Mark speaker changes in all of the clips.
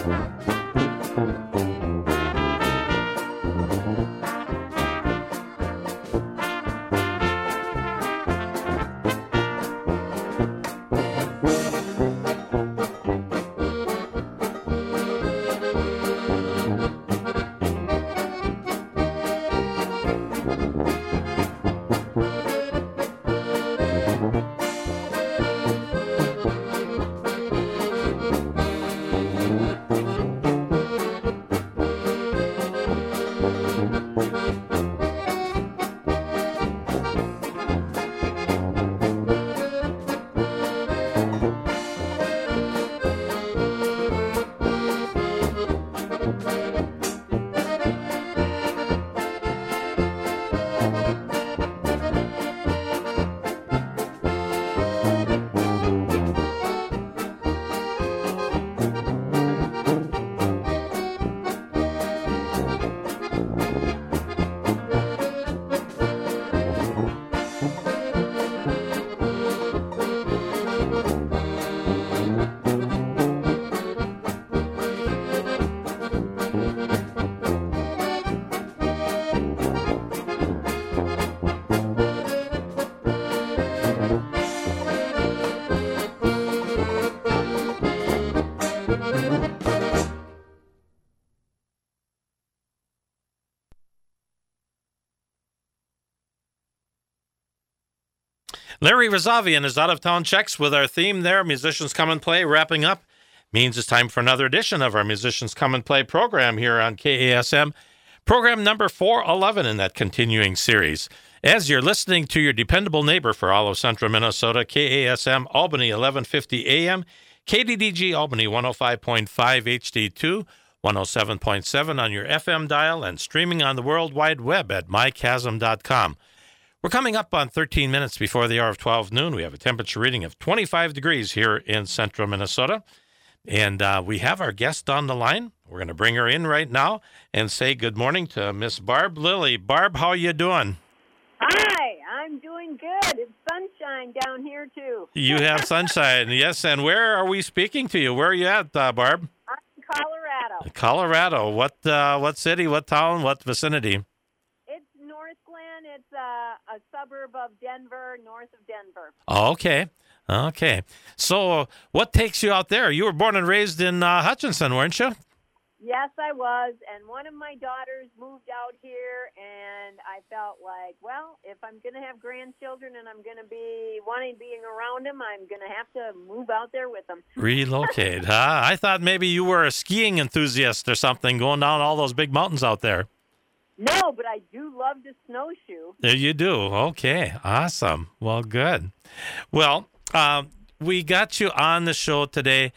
Speaker 1: Larry Razavian is Out-of-Town Checks with our theme there, Musicians Come and Play, wrapping up. Means it's time for another edition of our Musicians Come and Play program here on KASM. Program number 411 in that continuing series. As you're listening to your dependable neighbor for all of central Minnesota, KASM Albany 1150 AM, KDDG Albany 105.5 HD2, 107.7 on your FM dial, and streaming on the World Wide Web at mychasm.com. We're coming up on 13 minutes before the hour of 12 noon. We have a temperature reading of 25 degrees here in central Minnesota. And we have our guest on the line. We're going to bring her in right now and say good morning to Miss Barb Lilly. Barb, how you doing?
Speaker 2: Hi, I'm doing good. It's sunshine down here, too.
Speaker 1: You have sunshine, yes. And where are we speaking to you? Where are you at, Barb?
Speaker 2: I'm in Colorado.
Speaker 1: Colorado. What city, what town, what vicinity?
Speaker 2: It's North Glen. It's a suburb of Denver, north of Denver.
Speaker 1: Okay. So what takes you out there? You were born and raised in Hutchinson, weren't you?
Speaker 2: Yes, I was. And one of my daughters moved out here, and I felt like, well, if I'm going to have grandchildren and I'm going to be wanting being around them, I'm going to have to move out there with them.
Speaker 1: Relocate, huh? I thought maybe you were a skiing enthusiast or something, going down all those big mountains out there.
Speaker 2: No, but I do love to snowshoe.
Speaker 1: There you do. Okay, awesome. Well, good. Well, we got you on the show today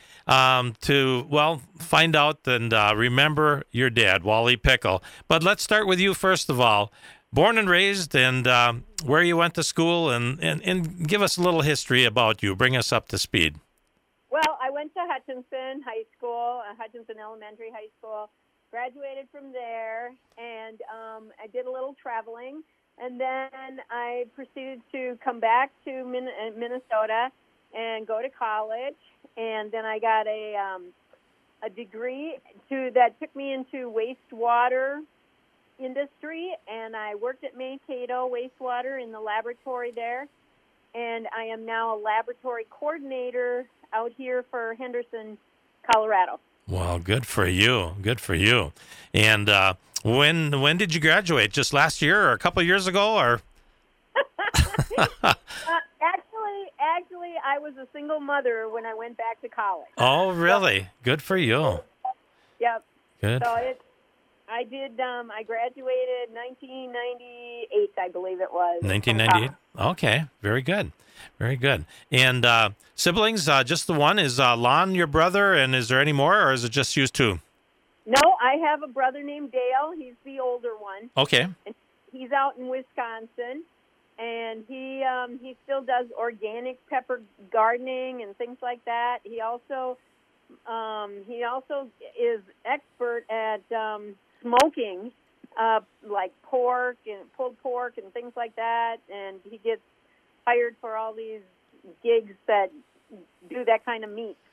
Speaker 1: to find out and remember your dad, Wally Pickle. But let's start with you first of all. Born and raised, and where you went to school, and give us a little history about you. Bring us up to speed.
Speaker 2: Well, I went to Hutchinson High School, Hutchinson Elementary High School. Graduated from there, and I did a little traveling, and then I proceeded to come back to Minnesota and go to college, and then I got a degree that took me into wastewater industry, and I worked at Mankato Wastewater in the laboratory there, and I am now a laboratory coordinator out here for Henderson, Colorado.
Speaker 1: Well, good for you. Good for you. And when did you graduate? Just last year or a couple of years ago? Or
Speaker 2: Actually, I was a single mother when I went back to college.
Speaker 1: Oh, really? Good for you.
Speaker 2: Yep.
Speaker 1: Good.
Speaker 2: So I did. I graduated 1998, I believe it was.
Speaker 1: 1998. Okay. Very good. Very good. And siblings, just the one? Is Lon your brother, and is there any more, or is it just you two?
Speaker 2: No, I have a brother named Dale. He's the older one.
Speaker 1: Okay.
Speaker 2: And he's out in Wisconsin, and he still does organic pepper gardening and things like that. He also is expert at smoking, like pork and pulled pork and things like that, and he gets hired for all these gigs that do that kind of meat.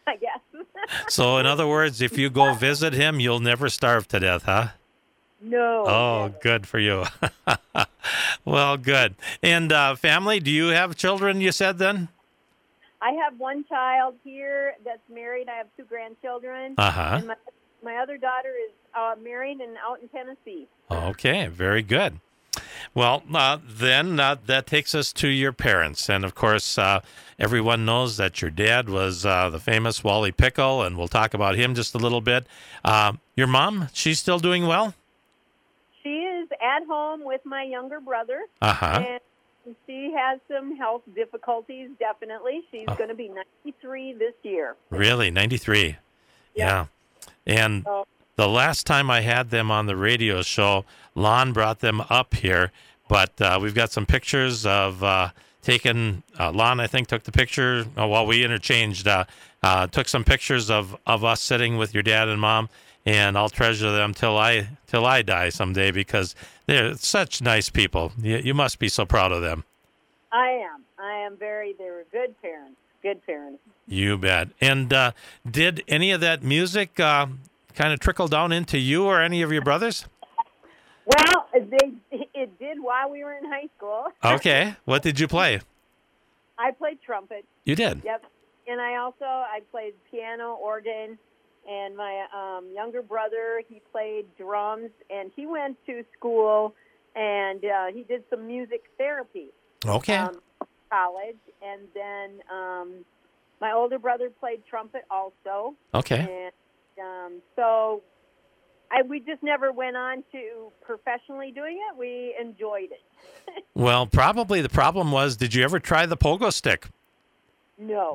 Speaker 2: I guess.
Speaker 1: So, in other words, if you go visit him, you'll never starve to death, huh?
Speaker 2: No.
Speaker 1: Oh,
Speaker 2: Never.
Speaker 1: good for you. Well, good. And family, do you have children, you said then?
Speaker 2: I have one child here that's married. I have 2 grandchildren.
Speaker 1: Uh-huh.
Speaker 2: And my other daughter is married and out in Tennessee.
Speaker 1: Okay, very good. Well, then that takes us to your parents. And, of course, everyone knows that your dad was the famous Wally Pickle, and we'll talk about him just a little bit. Your mom, she's still doing well?
Speaker 2: She is at home with my younger brother.
Speaker 1: Uh-huh.
Speaker 2: And she has some health difficulties, definitely. She's going to be 93 this year.
Speaker 1: Really? 93? Yeah. And the last time I had them on the radio show, Lon brought them up here, but we've got some pictures of Lon, I think, took the picture while we interchanged, took some pictures of us sitting with your dad and mom, and I'll treasure them till I die someday because they're such nice people. You must be so proud of them.
Speaker 2: I am they were good parents.
Speaker 1: You bet. And did any of that music kind of trickle down into you or any of your brothers?
Speaker 2: Well, it did while we were in high school.
Speaker 1: Okay. What did you play?
Speaker 2: I played trumpet.
Speaker 1: You did?
Speaker 2: Yep. And I played piano, organ, and my younger brother, he played drums, and he went to school, and he did some music therapy.
Speaker 1: Okay.
Speaker 2: College, and then my older brother played trumpet also.
Speaker 1: Okay.
Speaker 2: And so we just never went on to professionally doing it. We enjoyed it.
Speaker 1: Well, probably the problem was, did you ever try the pogo stick?
Speaker 2: No.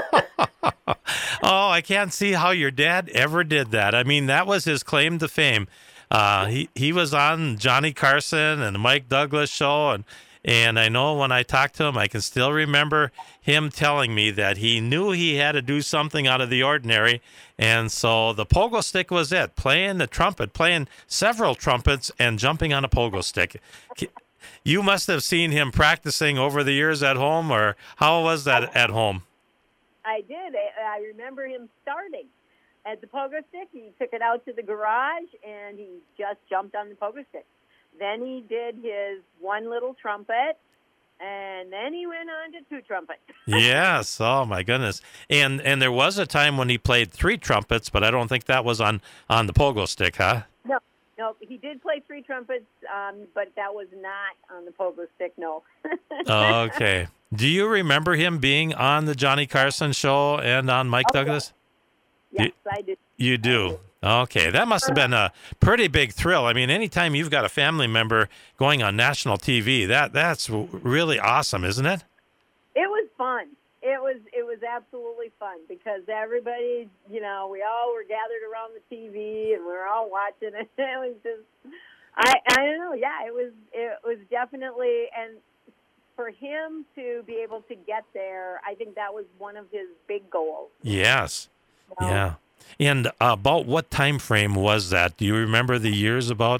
Speaker 1: Oh, I can't see how your dad ever did that. I mean, that was his claim to fame. He was on Johnny Carson and the Mike Douglas show, and I know when I talked to him, I can still remember him telling me that he knew he had to do something out of the ordinary, and so the pogo stick was it, playing the trumpet, playing several trumpets, and jumping on a pogo stick. You must have seen him practicing over the years at home, or how was that at home?
Speaker 2: I did. I remember him starting at the pogo stick. He took it out to the garage, and he just jumped on the pogo stick. Then he did his one little trumpet, and then he went on to 2 trumpets.
Speaker 1: Yes. Oh, my goodness. And there was a time when he played 3 trumpets, but I don't think that was on the pogo stick, huh?
Speaker 2: No, he did play 3 trumpets, but that was not on the pogo stick, no.
Speaker 1: Okay. Do you remember him being on the Johnny Carson show and on Mike Douglas?
Speaker 2: Yes, I do.
Speaker 1: You do? Okay. That must have been a pretty big thrill. I mean, anytime you've got a family member going on national TV, that's really awesome, isn't it?
Speaker 2: It was fun. It was absolutely fun because everybody, we all were gathered around the TV and we were all watching it. It was just, I don't know. Yeah, it was definitely, and for him to be able to get there, I think that was one of his big goals.
Speaker 1: Yes. Yeah. And about what time frame was that? Do you remember the years about?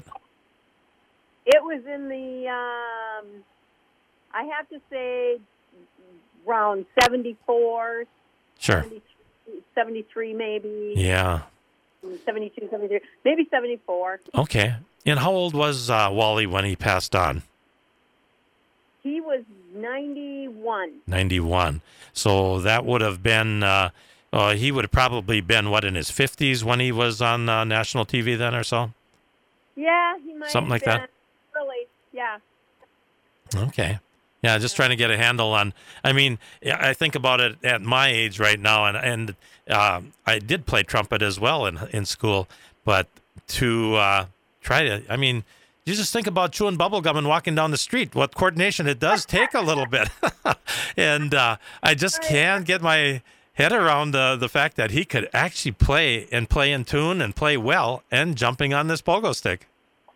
Speaker 2: It was in the, I have to say, around 74,
Speaker 1: Sure.
Speaker 2: 73 maybe.
Speaker 1: Yeah.
Speaker 2: 72, 73, maybe 74.
Speaker 1: Okay. And how old was Wally when he passed on?
Speaker 2: He was 91.
Speaker 1: 91. So that would have been, he would have probably been, in his 50s when he was on national TV then or so?
Speaker 2: Yeah, he might
Speaker 1: Something
Speaker 2: have
Speaker 1: like that?
Speaker 2: Early, yeah.
Speaker 1: Okay. Yeah, just trying to get a handle on, I mean, I think about it at my age right now, and I did play trumpet as well in school, but to try to, I mean, you just think about chewing bubble gum and walking down the street, what coordination it does take a little bit. And I just can't get my head around the fact that he could actually play in tune and play well and jumping on this pogo stick.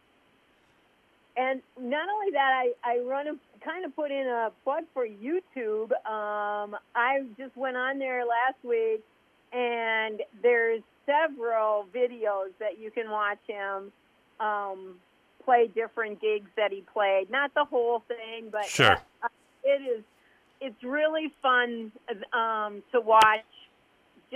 Speaker 2: And not only that, I kind of put in a plug for YouTube. I just went on there last week, and there's several videos that you can watch him play different gigs that he played. Not the whole thing, but
Speaker 1: sure.
Speaker 2: It's really fun to watch just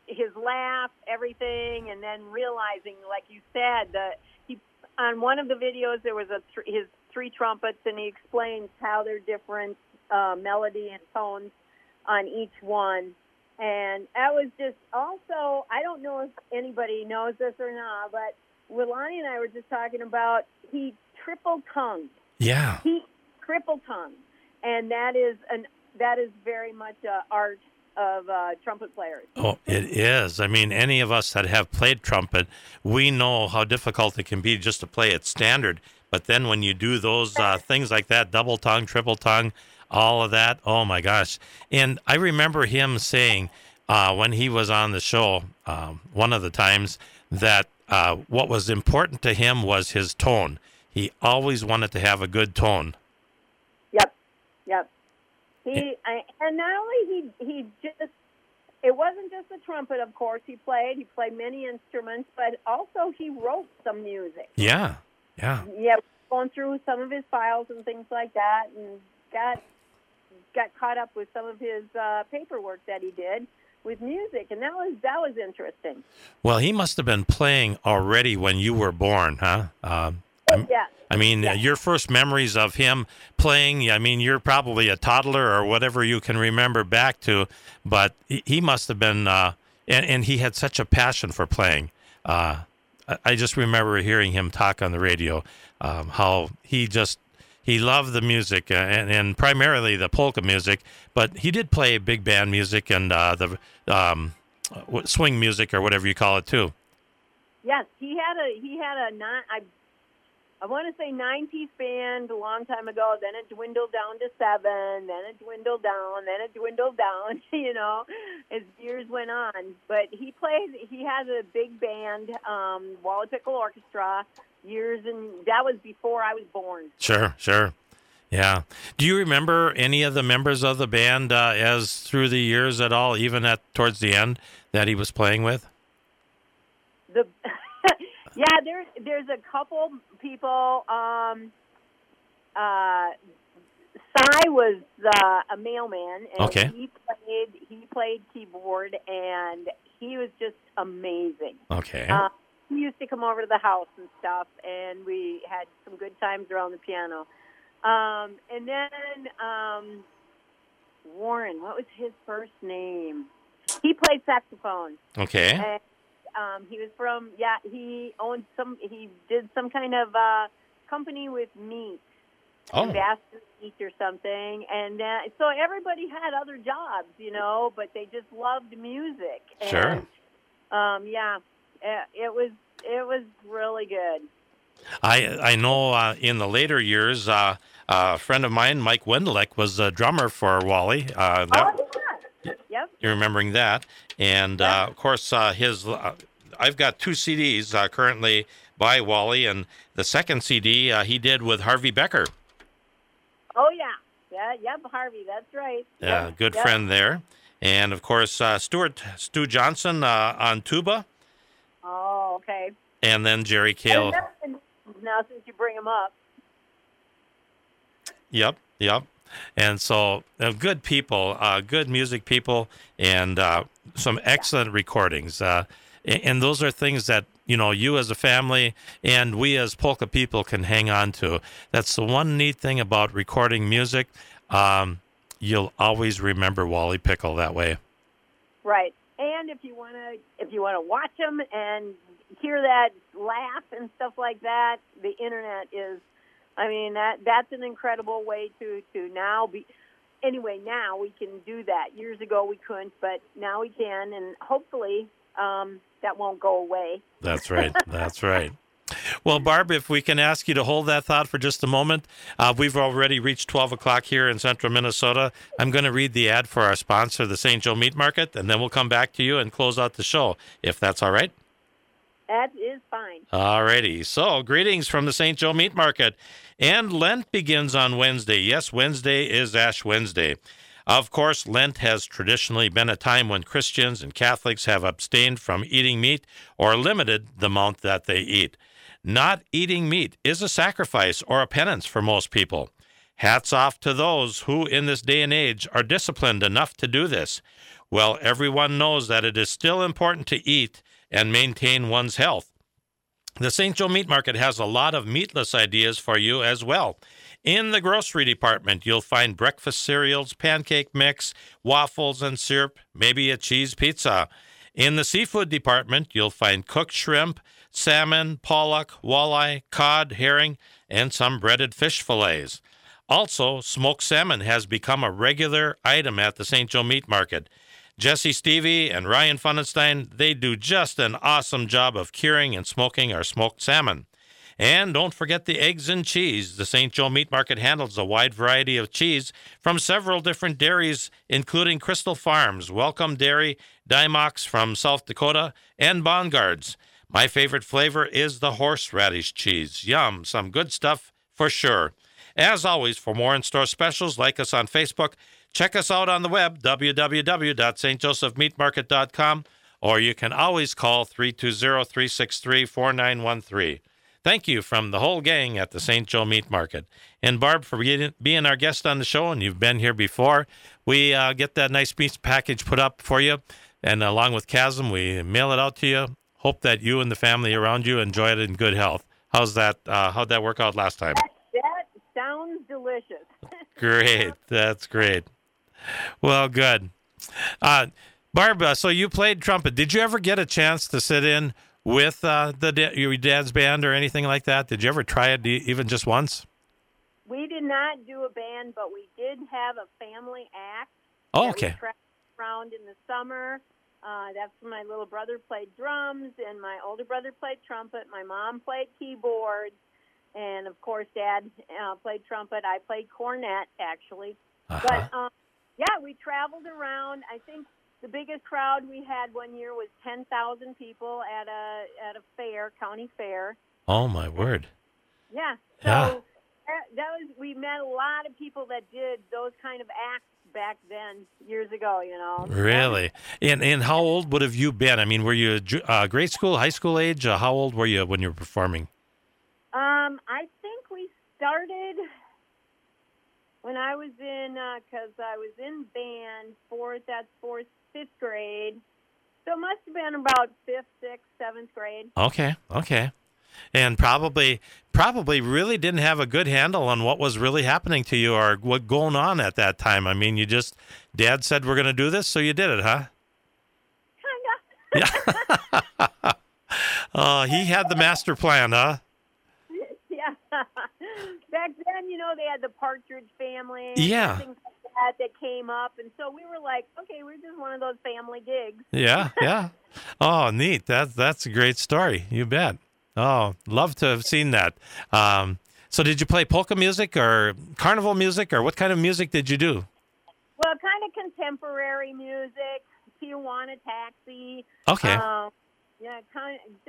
Speaker 2: his laugh, everything, and then realizing, like you said, that he on one of the videos there was his 3 trumpets, and he explains how they're different melody and tones on each one. And that was just also, I don't know if anybody knows this or not, but Willani and I were just talking about he triple tongued.
Speaker 1: Yeah.
Speaker 2: He triple tongued, and that is very much art of trumpet players.
Speaker 1: Oh, it is. I mean, any of us that have played trumpet, we know how difficult it can be just to play it standard. But then when you do those things like that, double tongue, triple tongue, all of that, oh my gosh. And I remember him saying when he was on the show one of the times that what was important to him was his tone. He always wanted to have a good tone.
Speaker 2: Yep. And not only he just, it wasn't just the trumpet, of course, he played many instruments, but also he wrote some music.
Speaker 1: Yeah,
Speaker 2: going through some of his files and things like that, and got caught up with some of his paperwork that he did with music, and that was interesting.
Speaker 1: Well, he must have been playing already when you were born, huh?
Speaker 2: Yeah.
Speaker 1: I mean, your first memories of him playing, I mean, you're probably a toddler or whatever you can remember back to, but he must have been, and he had such a passion for playing. I just remember hearing him talk on the radio, how he loved the music and primarily the polka music, but he did play big band music and the swing music or whatever you call it too.
Speaker 2: Yes, he had I want to say 9-piece band a long time ago. Then it dwindled down to 7. Then it dwindled down. Then it dwindled down. As years went on. But he has a big band, Wally Pickle Orchestra, years, and that was before I was born.
Speaker 1: Sure. Yeah. Do you remember any of the members of the band as through the years at all, even towards the end, that he was playing with?
Speaker 2: Yeah, there's a couple people. Cy was a mailman, and
Speaker 1: okay.
Speaker 2: he played keyboard, and he was just amazing.
Speaker 1: Okay.
Speaker 2: He used to come over to the house and stuff, and we had some good times around the piano. And then Warren, what was his first name? He played saxophone.
Speaker 1: Okay.
Speaker 2: And, he was from, he did some kind of company with meat, Ambassador Meat or something. And so everybody had other jobs, but they just loved music. And,
Speaker 1: sure.
Speaker 2: It was really good.
Speaker 1: I know in the later years, a friend of mine, Mike Wendelek, was a drummer for Wally.
Speaker 2: Yep.
Speaker 1: You're remembering that. And, of course, I've got 2 CDs currently by Wally, and the second CD he did with Harvey Becker.
Speaker 2: Oh, yeah. Yep, Harvey, that's right.
Speaker 1: Yeah, good friend there. And, of course, Stu Johnson on tuba.
Speaker 2: Oh, okay.
Speaker 1: And then Jerry Cale.
Speaker 2: Now, since you bring him up.
Speaker 1: Yep. And so good people, good music people, and some excellent recordings. And those are things that, you as a family and we as polka people can hang on to. That's the one neat thing about recording music. You'll always remember Wally Pickle that way. Right.
Speaker 2: And if you want to watch them and hear that laugh and stuff like that, the internet is, that's an incredible way to now be. Anyway, now we can do that. Years ago we couldn't, but now we can, and hopefully that won't go away.
Speaker 1: That's right. That's right. Well, Barb, if we can ask you to hold that thought for just a moment. We've already reached 12 o'clock here in central Minnesota. I'm going to read the ad for our sponsor, the St. Joe Meat Market, and then we'll come back to you and close out the show, if that's all right.
Speaker 2: That is fine.
Speaker 1: All righty. So, greetings from the St. Joe Meat Market. And Lent begins on Wednesday. Yes, Wednesday is Ash Wednesday. Of course, Lent has traditionally been a time when Christians and Catholics have abstained from eating meat or limited the amount that they eat. Not eating meat is a sacrifice or a penance for most people. Hats off to those who, in this day and age, are disciplined enough to do this. Well, everyone knows that it is still important to eat and maintain one's health. The St. Joe Meat Market has a lot of meatless ideas for you as well. In the grocery department, you'll find breakfast cereals, pancake mix, waffles and syrup, maybe a cheese pizza. In the seafood department, you'll find cooked shrimp, salmon, pollock, walleye, cod, herring, and some breaded fish fillets. Also, smoked salmon has become a regular item at the St. Joe Meat Market. Jesse Stevie and Ryan Funenstein, they do just an awesome job of curing and smoking our smoked salmon. And don't forget the eggs and cheese. The St. Joe Meat Market handles a wide variety of cheese from several different dairies, including Crystal Farms, Welcome Dairy, Dymox from South Dakota, and Bongards. My favorite flavor is the horseradish cheese. Yum, some good stuff for sure. As always, for more in-store specials, like us on Facebook. Check us out on the web, www.stjosephmeatmarket.com, or you can always call 320-363-4913. Thank you from the whole gang at the St. Joe Meat Market. And Barb, for being our guest on the show, and you've been here before. We get that nice meat package put up for you, and along with Chasm, we mail it out to you. Hope that you and the family around you enjoy it in good health. How's that? How'd that work out last time?
Speaker 2: That sounds delicious.
Speaker 1: Great. That's great. Well, good. Barb, so you played trumpet. Did you ever get a chance to sit in with your dad's band or anything like that? Did you ever try it even just once?
Speaker 2: We did not do a band, but we did have a family act.
Speaker 1: Oh, okay.
Speaker 2: We traveled around in the summer. That's when my little brother played drums, and my older brother played trumpet. My mom played keyboards, and, of course, Dad played trumpet. I played cornet, actually.
Speaker 1: Uh-huh.
Speaker 2: But, yeah, we traveled around. I think the biggest crowd we had one year was 10,000 people at a fair, county fair.
Speaker 1: Oh, my word.
Speaker 2: Yeah. So
Speaker 1: Yeah.
Speaker 2: we met a lot of people that did those kind of acts back then, years ago, you know.
Speaker 1: Really? And how old would have you been? I mean, were you grade school, high school age? How old were you when you were performing?
Speaker 2: I think we started when I was in, because I was in band, fifth grade. So it must have been about 5th, 6th, 7th grade.
Speaker 1: Okay. And probably really didn't have a good handle on what was really happening to you or what going on at that time. I mean, Dad said we're going to do this, so you did it, huh?
Speaker 2: Kind
Speaker 1: of. Yeah. He had the master plan, huh?
Speaker 2: Yeah. Back then, you know, they had the Partridge Family.
Speaker 1: Yeah.
Speaker 2: Things like that came up. And so we were like, okay, we're just one of those family gigs.
Speaker 1: Yeah. Oh, neat. That's a great story. You bet. Oh, love to have seen that. So did you play polka music or carnival music, or what kind of music did you do?
Speaker 2: Well, kind of contemporary music, Tijuana Taxi.
Speaker 1: Okay.
Speaker 2: Yeah, kind of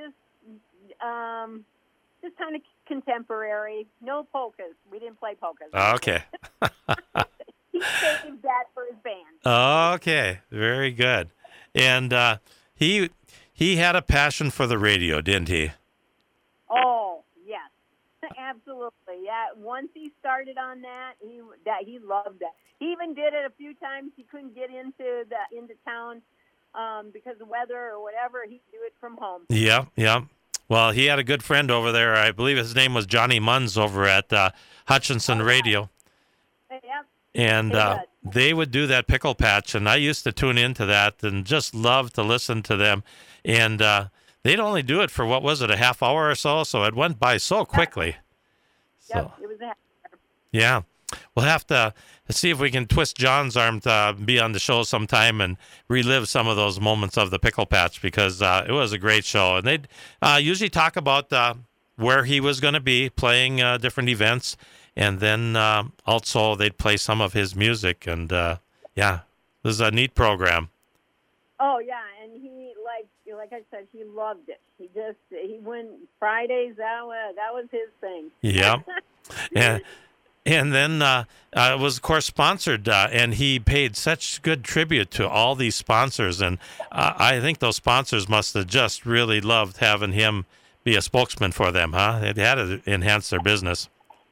Speaker 2: just kind of contemporary. No polkas. We didn't play polkas.
Speaker 1: Okay.
Speaker 2: He saved that for his band.
Speaker 1: Okay, very good. And he had a passion for the radio, didn't he?
Speaker 2: Oh, yes. Absolutely. Yeah, once he started on that, he loved that. He even did it a few times. He couldn't get into town because of weather or whatever. He'd do it from home.
Speaker 1: Yeah. Well, he had a good friend over there. I believe his name was Johnny Munns over at Hutchinson Radio.
Speaker 2: Yep.
Speaker 1: And they would do that pickle patch, and I used to tune into that and just love to listen to them. And they'd only do it for, what was it, a half hour or so it went by so quickly.
Speaker 2: Yep, it was a half hour.
Speaker 1: Yeah. We'll have to see if we can twist John's arm to be on the show sometime and relive some of those moments of the pickle patch, because it was a great show. And they'd usually talk about where he was going to be playing different events. And then also they'd play some of his music. And, yeah, this is a neat program.
Speaker 2: Oh, yeah. And he, like I said, he loved it. He went Fridays. That was his thing.
Speaker 1: Yeah. And then it was, of course, sponsored, and he paid such good tribute to all these sponsors. And I think those sponsors must have just really loved having him be a spokesman for them, huh? It had to enhance their business.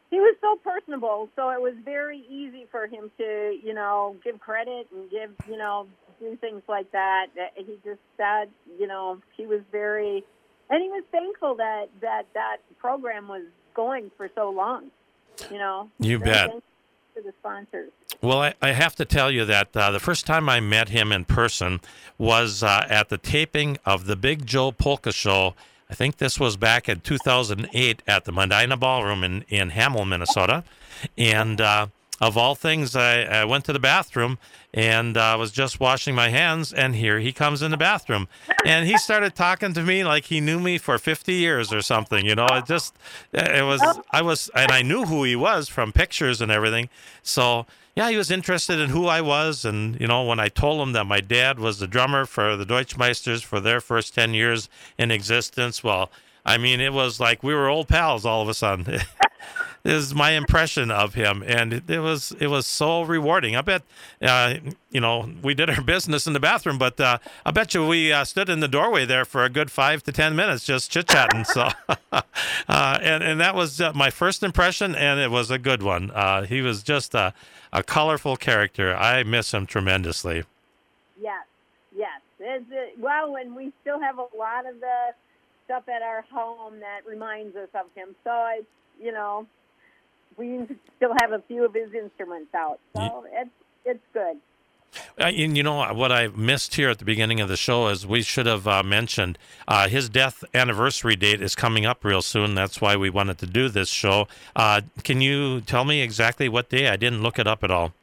Speaker 2: he was so personable, so it was very easy for him to, give credit and do things like that. He just said, he was very, and he was thankful that program was going for so long.
Speaker 1: You
Speaker 2: very
Speaker 1: bet.
Speaker 2: thankful to the sponsors.
Speaker 1: Well, I have to tell you that the first time I met him in person was at the taping of the Big Joe Polka Show. I think this was back in 2008 at the Medina Ballroom in Hamel, Minnesota. And of all things, I went to the bathroom and was just washing my hands, and here he comes in the bathroom. And he started talking to me like he knew me for 50 years or something. And I knew who he was from pictures and everything. So, yeah, he was interested in who I was. And, when I told him that my dad was the drummer for the Deutschmeisters for their first 10 years in existence, well, I mean, it was like we were old pals all of a sudden. This is my impression of him, and it was so rewarding. I bet, we did our business in the bathroom, but I bet you we stood in the doorway there for a good 5 to 10 minutes just chit-chatting. So, and that was my first impression, and it was a good one. He was just a colorful character. I miss him tremendously.
Speaker 2: Yes. Well, and we still have a lot of the stuff at our home that reminds us of him. So it's, we still have a few of his instruments out. So it's good.
Speaker 1: And what I missed here at the beginning of the show is we should have mentioned his death anniversary date is coming up real soon. That's why we wanted to do this show. Can you tell me exactly what day? I didn't look it up at all.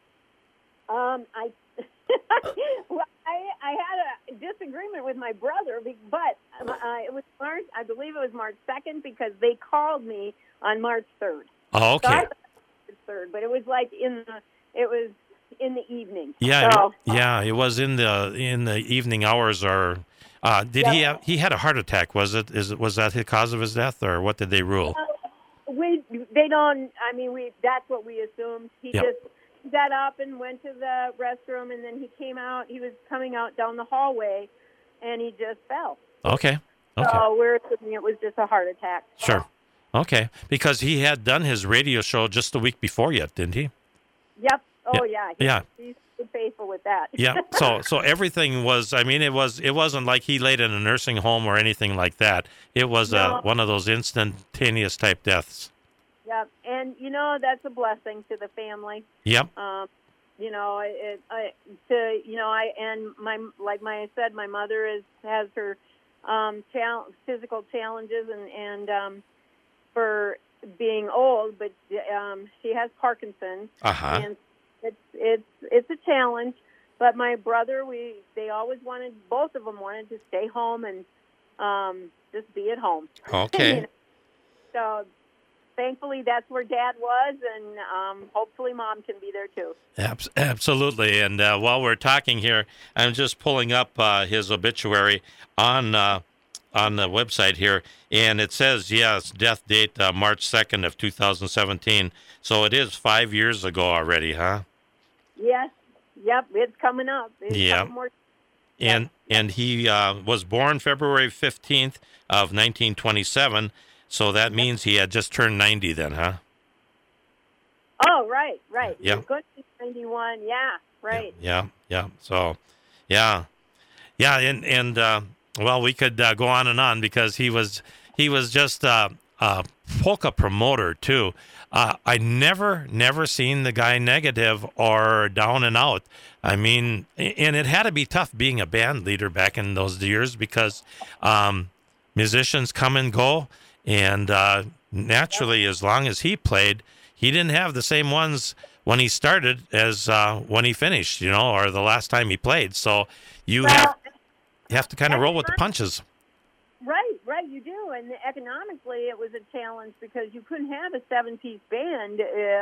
Speaker 2: I had a disagreement with my brother, but it was March. I believe it was March 2nd because they called me on March 3rd.
Speaker 1: Oh, okay.
Speaker 2: So I thought it was 3rd, but it was like in the evening.
Speaker 1: Yeah,
Speaker 2: so,
Speaker 1: it was in the evening hours. Or did he had a heart attack? Was that the cause of his death, or what did they rule?
Speaker 2: They don't. I mean, that's what we assumed. He just got up and went to the restroom, and then he came out. He was coming out down the hallway, and he just fell.
Speaker 1: Okay.
Speaker 2: So we're assuming it was just a heart attack. So.
Speaker 1: Sure. Okay, because he had done his radio show just a week before yet, didn't he?
Speaker 2: Yep. Oh, yeah. He's faithful with that.
Speaker 1: Yeah. So everything was. I mean, it wasn't like he laid in a nursing home or anything like that. It was one of those instantaneous type deaths.
Speaker 2: Yep. And that's a blessing to the family.
Speaker 1: Yep.
Speaker 2: I said, my mother has her physical challenges and for being old, but she has Parkinson's. And it's a challenge. But my brother, they always both of them wanted to stay home and just be at home.
Speaker 1: Okay.
Speaker 2: So thankfully, that's where Dad was, and hopefully Mom can be there too.
Speaker 1: Absolutely. And while we're talking here, I'm just pulling up his obituary on the website here, and it says, death date March 2nd of 2017. So it is 5 years ago already, huh?
Speaker 2: Yes. Yep. It's coming up.
Speaker 1: And he was born February 15th of 1927. So that means he had just turned 90 then, huh?
Speaker 2: Oh, right.
Speaker 1: Yeah.
Speaker 2: He's going to be 91. Yeah, right.
Speaker 1: Yeah. So, yeah. And well, we could go on and on because he was just a polka promoter too. I never seen the guy negative or down and out. I mean, and it had to be tough being a band leader back in those years because musicians come and go. And naturally, as long as he played, he didn't have the same ones when he started as when he finished, or the last time he played. So you have to kind of roll with the punches.
Speaker 2: Right, you do. And economically, it was a challenge because you couldn't have a 7-piece band,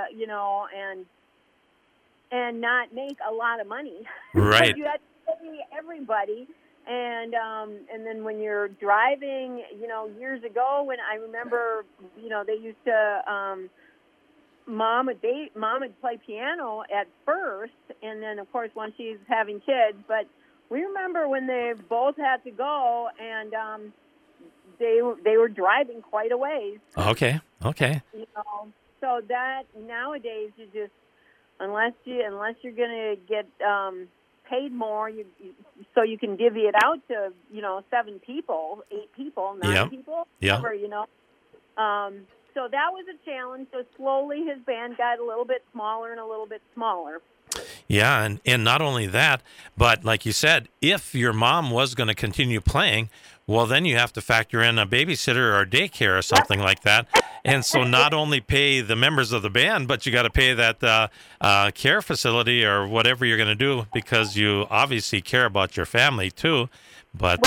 Speaker 2: and not make a lot of money.
Speaker 1: Right.
Speaker 2: You had to pay everybody. And then when you're driving, years ago when I remember, they used to, Mom would play piano at first, and then of course once she's having kids. But we remember when they both had to go, and they were driving quite a ways.
Speaker 1: Okay.
Speaker 2: so that nowadays unless you're going to get paid more, so you can divvy it out to 7 people, 8 people, 9 people, whatever, So that was a challenge. So slowly his band got a little bit smaller and a little bit smaller.
Speaker 1: Yeah, and not only that, but like you said, if your mom was going to continue playing, well, then you have to factor in a babysitter or daycare or something like that. And so not only pay the members of the band, but you got to pay that care facility or whatever you're going to do, because you obviously care about your family too. But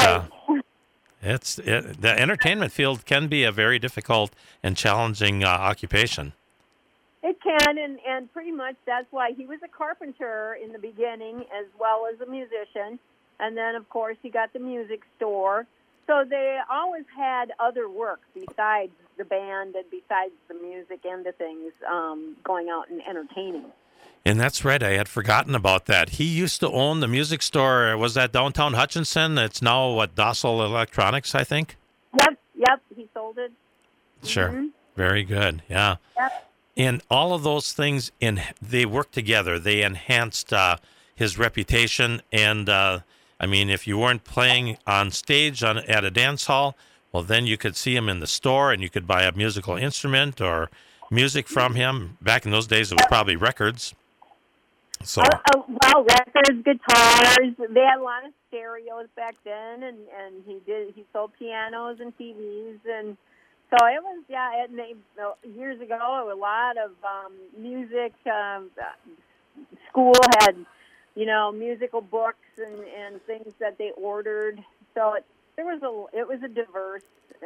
Speaker 1: the entertainment field can be a very difficult and challenging occupation.
Speaker 2: It can, and pretty much that's why he was a carpenter in the beginning as well as a musician. And then, of course, he got the music store. So they always had other work besides the band and besides the music and the things, going out and entertaining.
Speaker 1: And that's right. I had forgotten about that. He used to own the music store. Was that downtown Hutchinson? It's now, Docile Electronics, I think?
Speaker 2: Yep. He sold it.
Speaker 1: Sure.
Speaker 2: Mm-hmm.
Speaker 1: Very good. Yeah.
Speaker 2: Yep.
Speaker 1: And all of those things, they worked together. They enhanced his reputation. And, if you weren't playing on stage at a dance hall, well, then you could see him in the store and you could buy a musical instrument or music from him. Back in those days, it was probably records. So,
Speaker 2: records, guitars. They had a lot of stereos back then, and he sold pianos and TVs, and so it was, and years ago, a lot of music. School had, musical books and things that they ordered. So it was a diverse,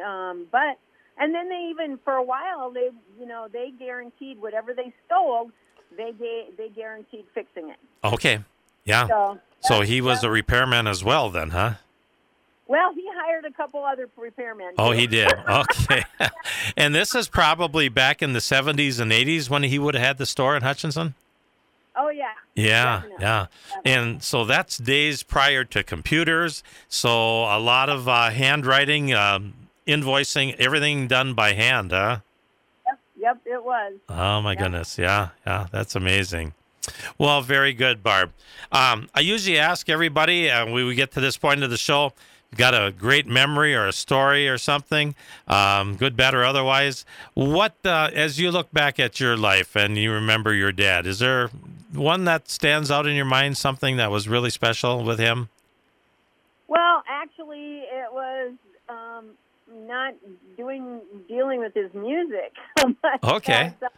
Speaker 2: and then they even, for a while, they guaranteed whatever they stole, they guaranteed fixing it.
Speaker 1: Okay, yeah. So he was a repairman as well then, huh?
Speaker 2: Well, he hired a couple other repairmen.
Speaker 1: Oh, he did. Okay. And this is probably back in the 70s and 80s when he would have had the store in Hutchinson?
Speaker 2: Oh, yeah.
Speaker 1: Yeah, yeah. And so that's days prior to computers. So a lot of handwriting, invoicing, everything done by hand, huh?
Speaker 2: Yep, it was.
Speaker 1: Oh, my goodness. Yeah, that's amazing. Well, very good, Barb. I usually ask everybody, when we get to this point of the show, got a great memory or a story or something, good, bad, or otherwise. What, as you look back at your life and you remember your dad, is there one that stands out in your mind, something that was really special with him?
Speaker 2: Well, actually, it was not dealing with his music.
Speaker 1: Okay.
Speaker 2: But,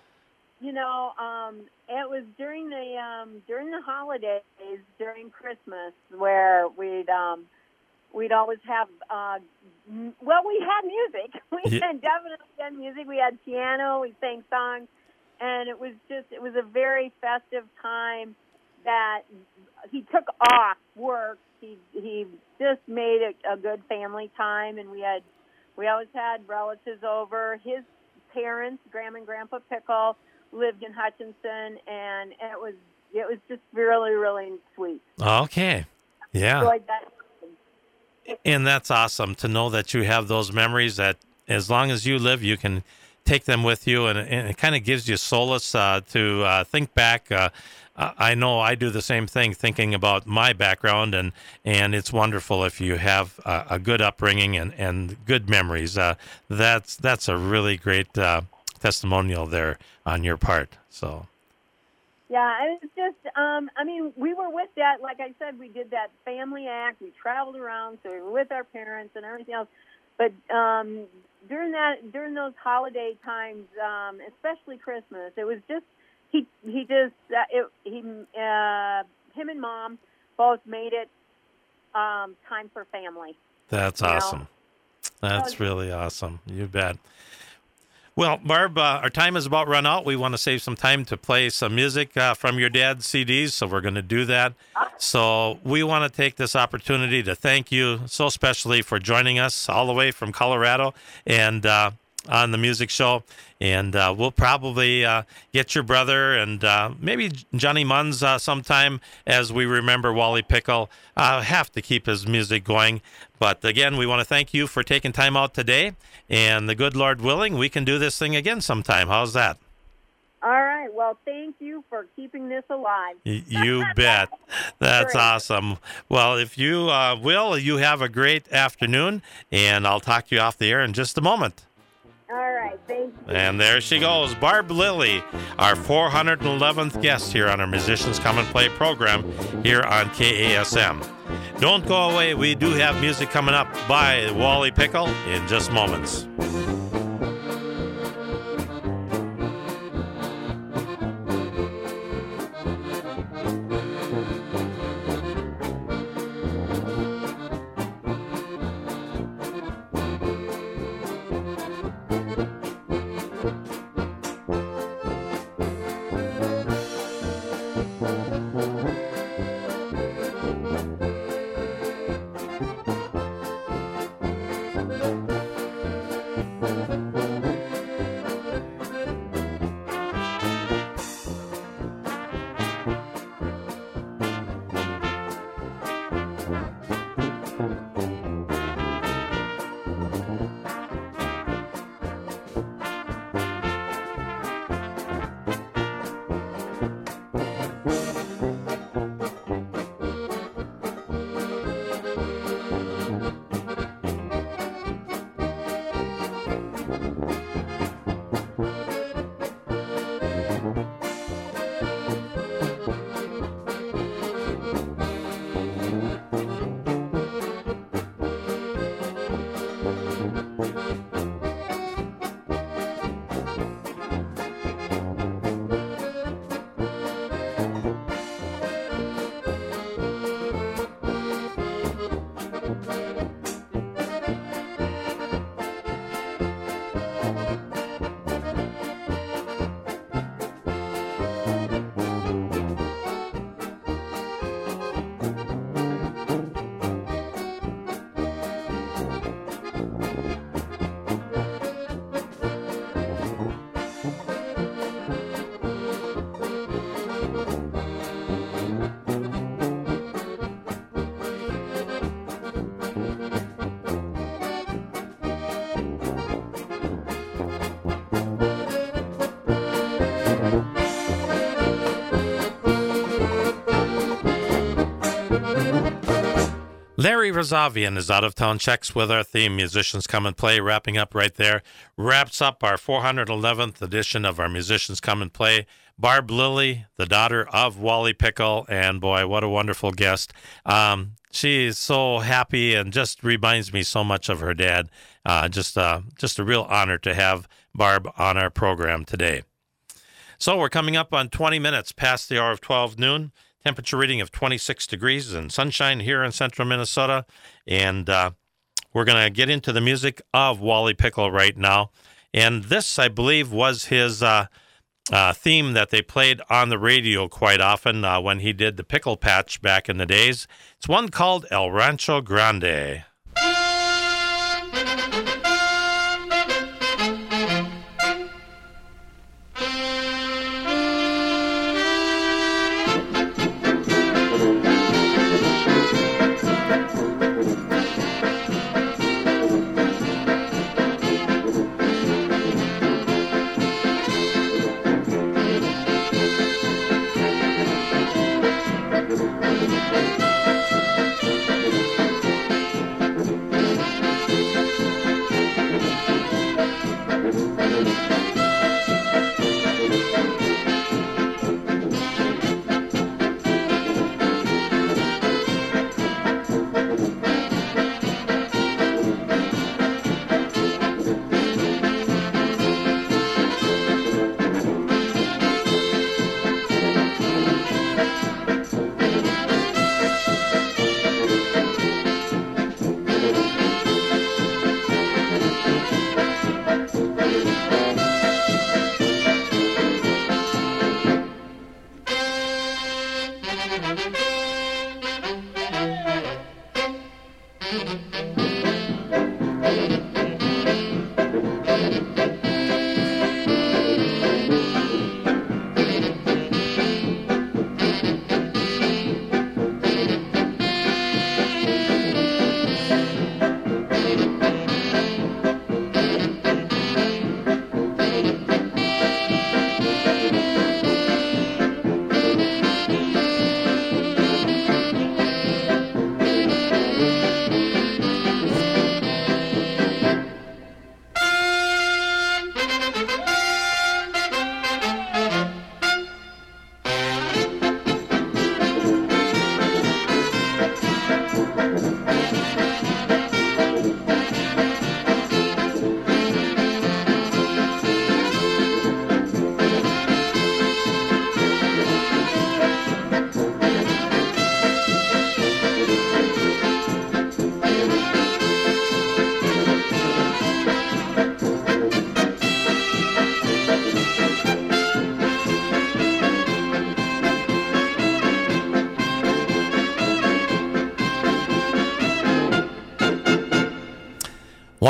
Speaker 2: it was during the holidays, during Christmas, where we'd always have, we had music. We definitely had music. We had piano. We sang songs. And it was a very festive time that he took off work. He just made it a good family time. And we always had relatives over. His parents, Grandma and Grandpa Pickle, lived in Hutchinson. And it was just really, really sweet.
Speaker 1: Okay. Yeah.
Speaker 2: Enjoyed that.
Speaker 1: And that's awesome to know that you have those memories, that as long as you live, you can take them with you, and it kind of gives you solace to think back. I know I do the same thing, thinking about my background, and it's wonderful if you have a good upbringing and good memories. That's a really great testimonial there on your part. So.
Speaker 2: Yeah, it was just, we were with that, like I said, we did that family act. We traveled around, so we were with our parents and everything else. But during those holiday times, especially Christmas, it was just, him and Mom both made it time for family.
Speaker 1: That's awesome. That's really awesome. You bet. Well, Barb, our time is about run out. We want to save some time to play some music from your dad's CDs, so we're going to do that. So we want to take this opportunity to thank you so specially for joining us all the way from Colorado and on the music show. And we'll probably get your brother and maybe Johnny Munns sometime, as we remember Wally Pickle. Have to keep his music going. But again, we want to thank you for taking time out today. And the good Lord willing, we can do this thing again sometime. How's that?
Speaker 2: right. Well, thank you for keeping this alive.
Speaker 1: You bet. That's
Speaker 2: Great.
Speaker 1: awesome. Well, if you will, you have a great afternoon, and I'll talk to you off the air in just a moment.
Speaker 2: All right. Thank you.
Speaker 1: And there she goes, Barb Lilly, our 411th guest here on our Musicians Come and Play program here on KASM. Don't go away. We do have music coming up by Wally Pickle in just moments. Larry Rosavian is out of town checks with our theme, Musicians Come and Play, wrapping up right there. Wraps up our 411th edition of our Musicians Come and Play. Barb Lilly, the daughter of Wally Pickle, and boy, what a wonderful guest. She is so happy and just reminds me so much of her dad. Just a real honor to have Barb on our program today. So we're coming up on 20 minutes past the hour of 12 noon. Temperature reading of 26 degrees and sunshine here in central Minnesota. And we're going to get into the music of Wally Pickle right now. And this, I believe, was his theme that they played on the radio quite often when he did the Pickle Patch back in the days. It's one called El Rancho Grande.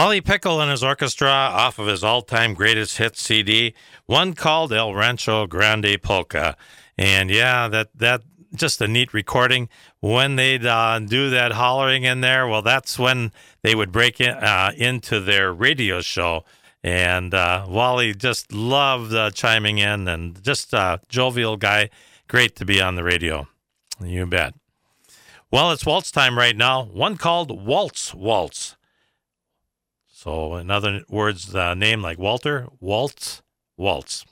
Speaker 1: Wally Pickle and his orchestra off of his all-time greatest hits CD, one called El Rancho Grande Polka. And yeah, that just a neat recording. When they'd do that hollering in there, well, that's when they would break into their radio show. And Wally just loved chiming in, and just a jovial guy. Great to be on the radio. You bet. Well, it's waltz time right now. One called Waltz Waltz. So in other words, name like Walter, Waltz Waltz.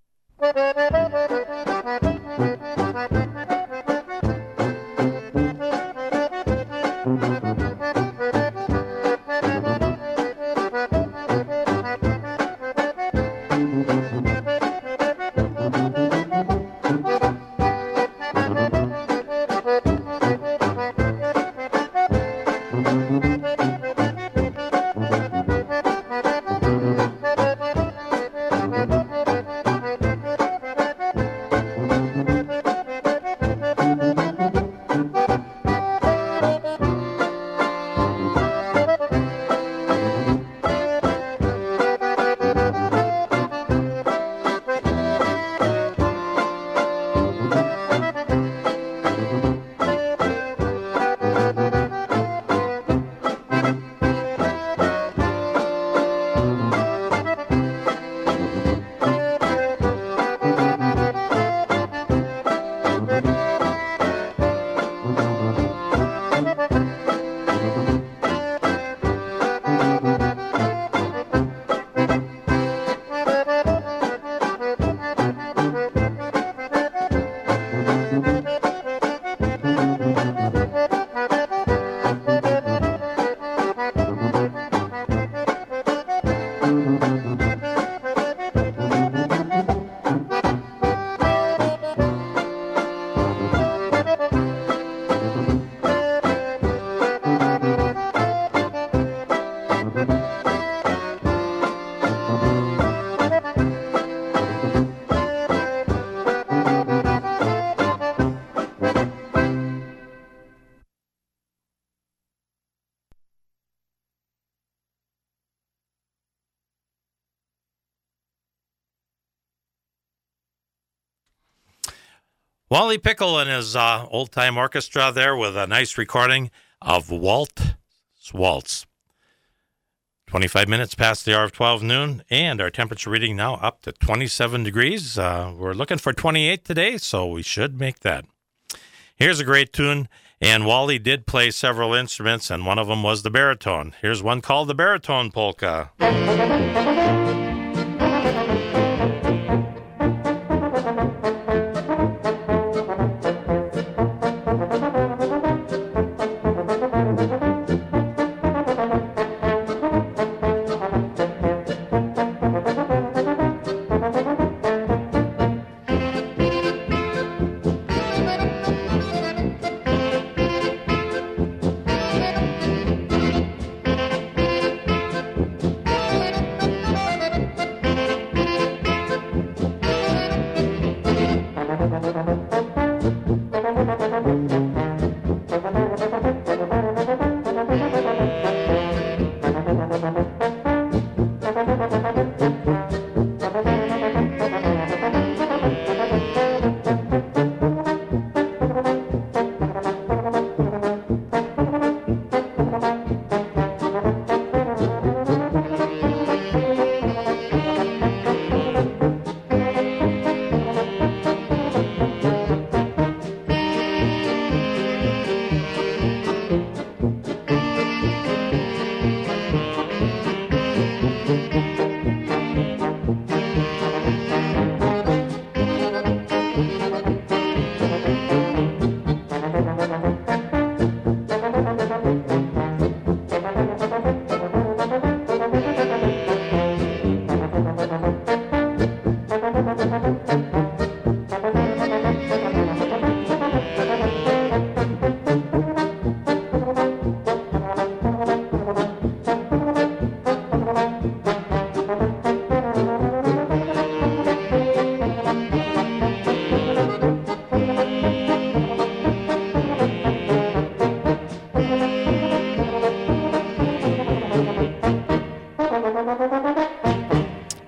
Speaker 1: Wally Pickle and his old-time orchestra there with a nice recording of Waltz Waltz. 25 minutes past the hour of 12 noon, and our temperature reading now up to 27 degrees. We're looking for 28 today, so we should make that. Here's a great tune, and Wally did play several instruments, and one of them was the baritone. Here's one called the Baritone Polka.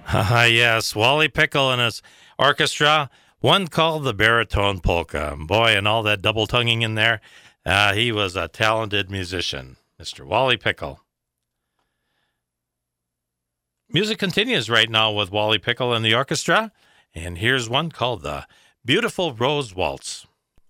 Speaker 1: Yes, Wally Pickle and his orchestra, one called the Baritone Polka. Boy, and all that double tonguing in there. He was a talented musician, Mr. Wally Pickle. Music continues right now with Wally Pickle and the orchestra, and here's one called the Beautiful Rose Waltz.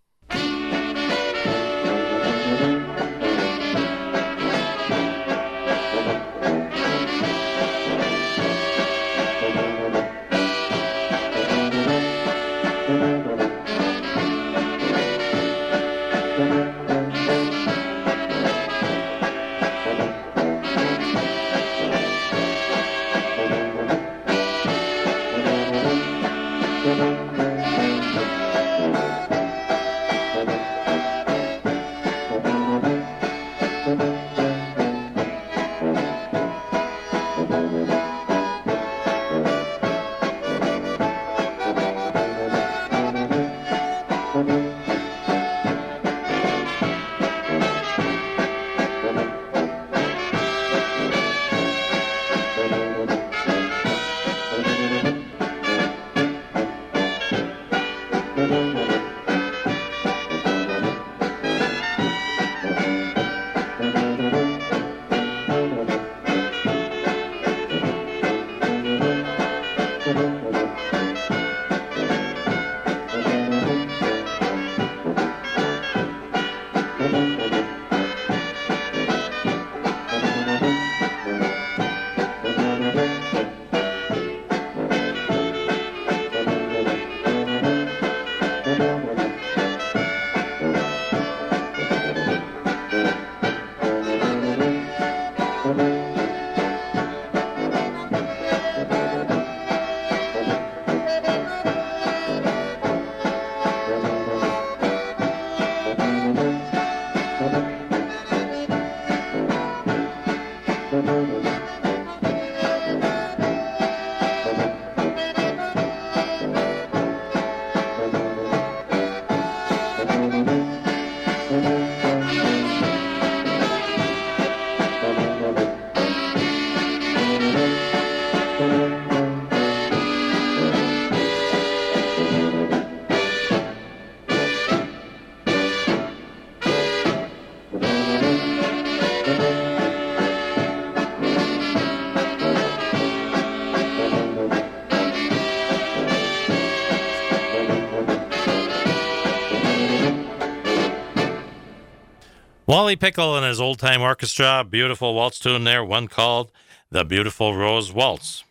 Speaker 1: Wally Pickle and his old-time orchestra, beautiful waltz tune there, one called the Beautiful Rose Waltz.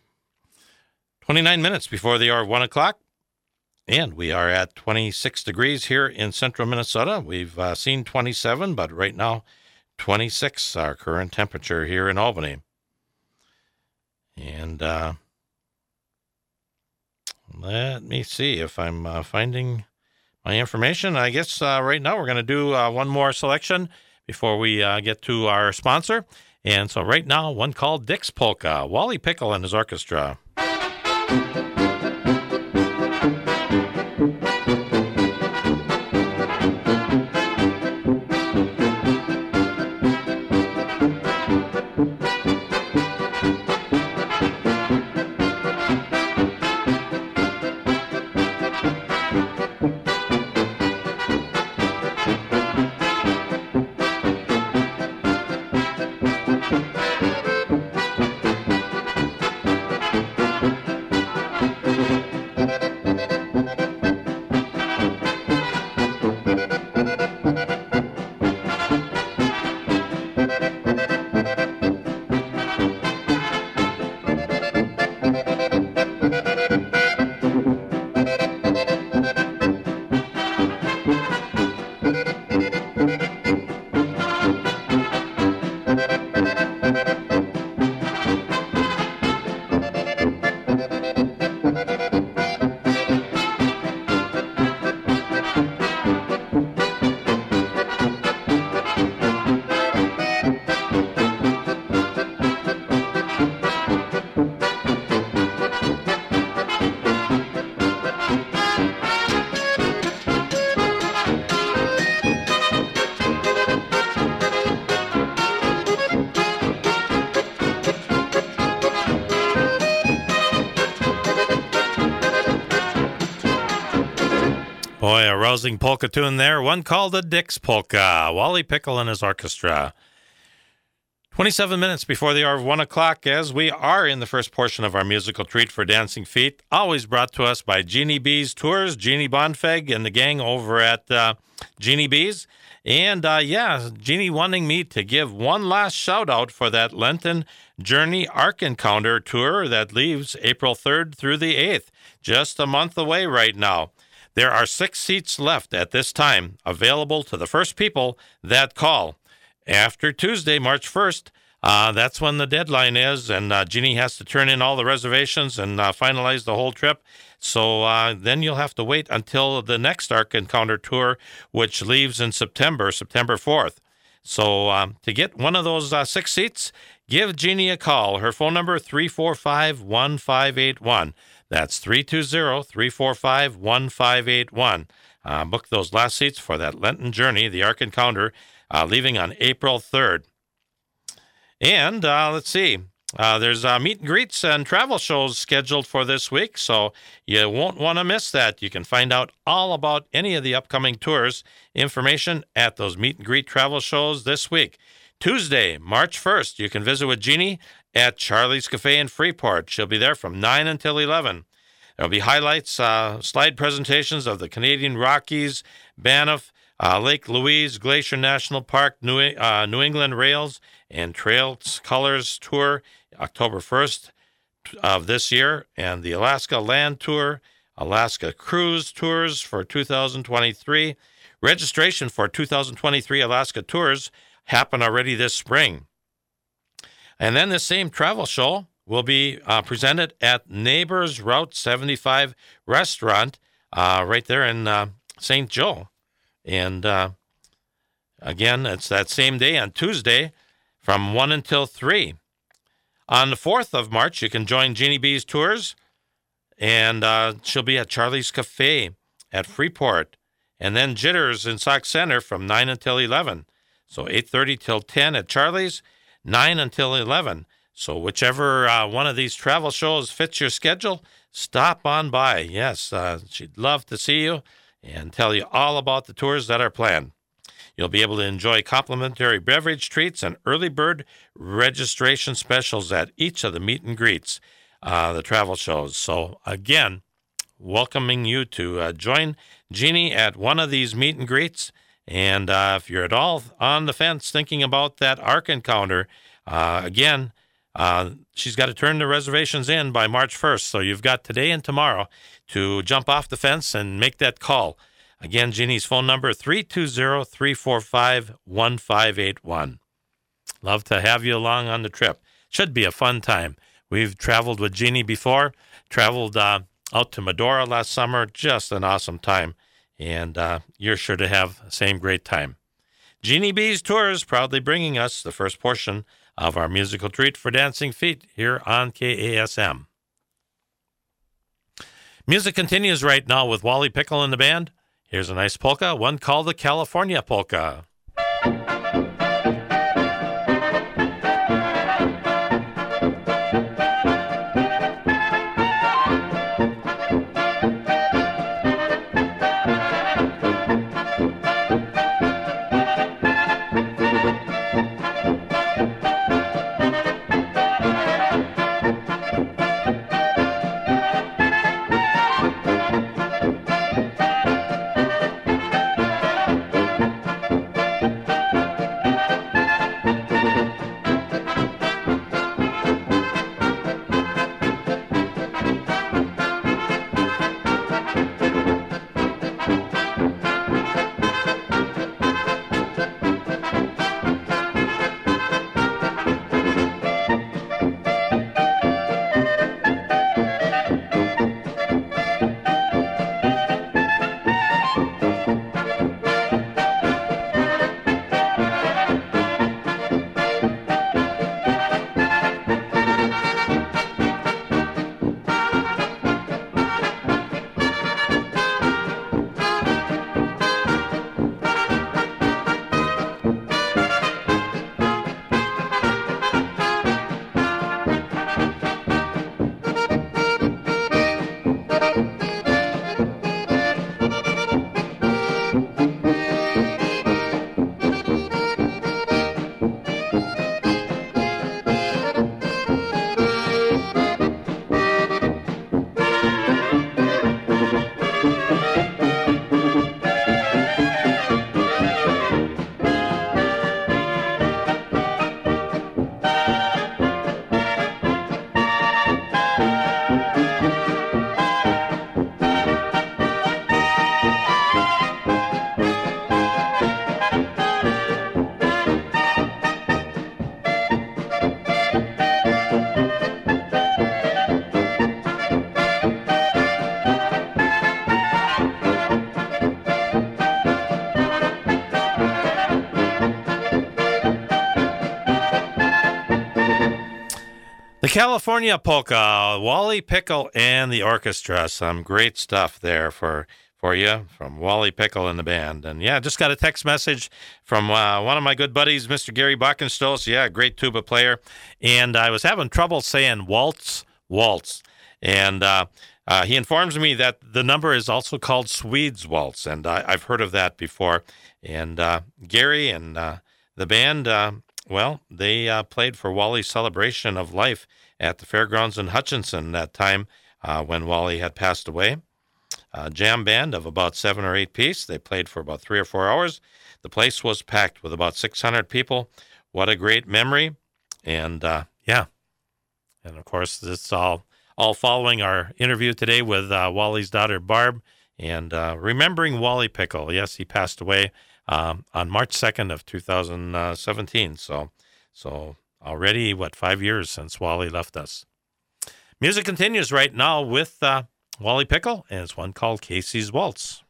Speaker 1: 29 minutes before the hour of 1 o'clock, and we are at 26 degrees here in central Minnesota. We've seen 27, but right now 26, our current temperature here in Albany. And let me see if I'm finding my information. I guess right now we're going to do one more selection before we get to our sponsor. And so right now, one called Dick's Polka, Wally Pickle and his orchestra. Boy, a rousing polka tune there. One called the Dick's Polka. Wally Pickle and his orchestra. 27 minutes before the hour of 1 o'clock as we are in the first portion of our musical treat for Dancing Feet, always brought to us by Jeannie B's Tours, Jeannie Bonfeg and the gang over at Jeannie B's. And Jeannie wanting me to give one last shout out for that Lenten Journey Ark Encounter tour that leaves April 3rd through the 8th, just a month away right now. There are 6 seats left at this time, available to the first people that call. After Tuesday, March 1st, that's when the deadline is, and Jeannie has to turn in all the reservations and finalize the whole trip. So then you'll have to wait until the next Ark Encounter tour, which leaves in September 4th. So to get one of those 6 seats, give Jeannie a call. Her phone number, 345-1581. That's 320-345-1581. Book those last seats for that Lenten Journey, the Ark Encounter, leaving on April 3rd. And let's see, there's meet and greets and travel shows scheduled for this week, so you won't want to miss that. You can find out all about any of the upcoming tours, information at those meet and greet travel shows this week. Tuesday, March 1st, you can visit with Jeannie at Charlie's Cafe in Freeport. She'll be there from 9 until 11. There'll be highlights, slide presentations of the Canadian Rockies, Banff, Lake Louise, Glacier National Park, New England Rails, and Trails Colors Tour, October 1st of this year, and the Alaska Land Tour, Alaska Cruise Tours for 2023. Registration for 2023 Alaska Tours happen already this spring. And then this same travel show will be presented at Neighbors Route 75 Restaurant right there in St. Joe. And again, it's that same day on Tuesday from 1 until 3. On the 4th of March, you can join Jeannie B's Tours, and she'll be at Charlie's Cafe at Freeport. And then Jitters in Sauk Center from 9 until 11. So 8:30 till 10 at Charlie's, 9 until 11. So whichever one of these travel shows fits your schedule, stop on by. Yes, she'd love to see you and tell you all about the tours that are planned. You'll be able to enjoy complimentary beverage treats and early bird registration specials at each of the meet and greets, the travel shows. So again, welcoming you to join Jeannie at one of these meet and greets. And if you're at all on the fence thinking about that Ark Encounter, again, she's got to turn the reservations in by March 1st. So you've got today and tomorrow to jump off the fence and make that call. Again, Jeannie's phone number, 320-345-1581. Love to have you along on the trip. Should be a fun time. We've traveled with Jeannie before, traveled out to Medora last summer. Just an awesome time. And you're sure to have the same great time. Jeannie B's Tours proudly bringing us the first portion of our musical treat for Dancing Feet here on KASM. Music continues right now with Wally Pickle and the band. Here's a nice polka, one called the California Polka. California Polka, Wally Pickle and the orchestra. Some great stuff there for you from Wally Pickle and the band. And yeah, just got a text message from one of my good buddies, Mr. Gary Bockenstolz. Yeah, great tuba player. And I was having trouble saying waltz. And he informs me that the number is also called Swedes Waltz. And I've heard of that before. And Gary and the band, well, they played for Wally's celebration of life at the fairgrounds in Hutchinson that time when Wally had passed away. A jam band of about 7 or 8 piece. They played for about 3 or 4 hours. The place was packed with about 600 people. What a great memory. And yeah. And of course, it's all following our interview today with Wally's daughter, Barb, and remembering Wally Pickle. Yes, he passed away on March 2nd of 2017. So already, 5 years since Wally left us. Music continues right now with Wally Pickle, and it's one called Casey's Waltz.